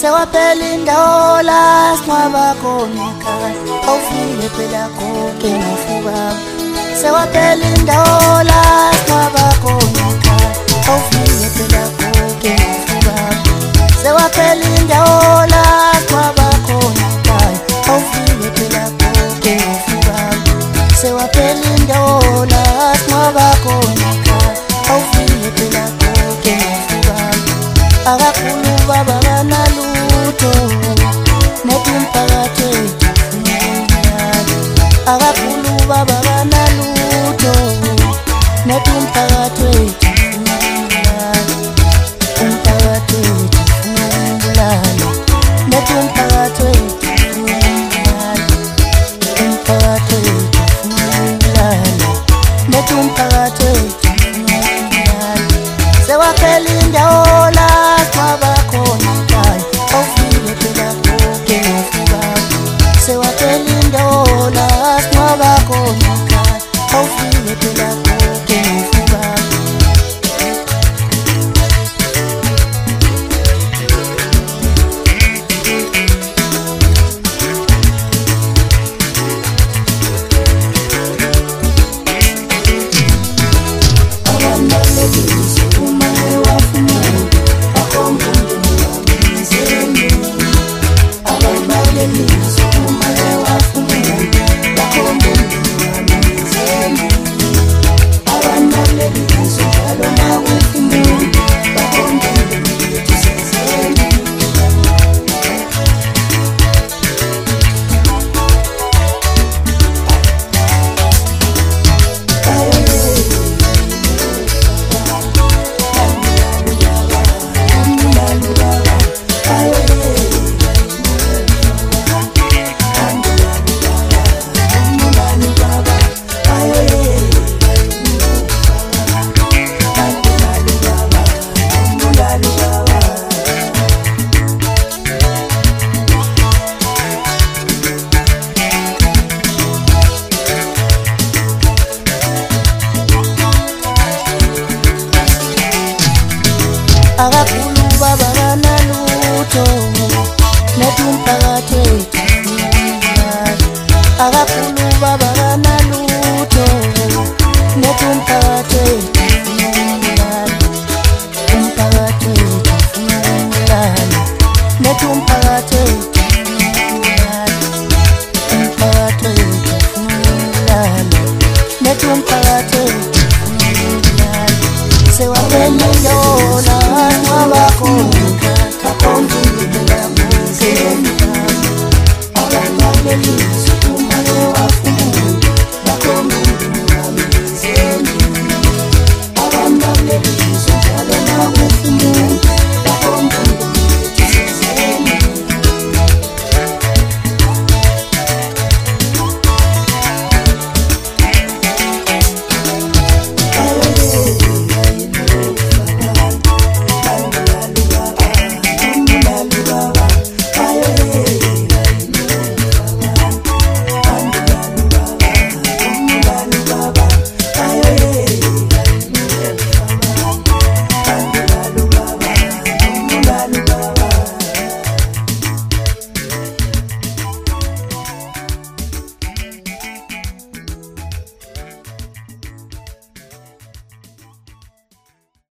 Sewaphela indawo la sinqwaba khona ekhaya, awufike phela konke ngafuba. Sewaphela indawo la sinqwaba khona ekhaya, awufike phela konke ngafuba. Sewaphela indawo la sinqwaba khona ekhaya, awufike phela konke ngafuba. Sewaphela indawo la sinqwaba khona ekhaya, awufike phela konke ngafuba. Akakhulu baba banalutho nethi umphakathi wethu akakhulu baba banalutho nethi umphakathi wethu umphakathi wethu umbulalo nethi umphakathi wethu umphakathi wethu umbulalo nethi umphakathi wethu umbulalo. Sewaphela indawo la sinqwaba khona ekhaya, awufike phela konke ngafuba. Sewaphela indawo la sinqwaba khona ekhaya, awufike phela konke ngafuba. Akakhulu baba banalutho nethi umphakathi wethu akakhulu baba banalutho nethi umphakathi wethu umphakathi wethu umbulalo nethi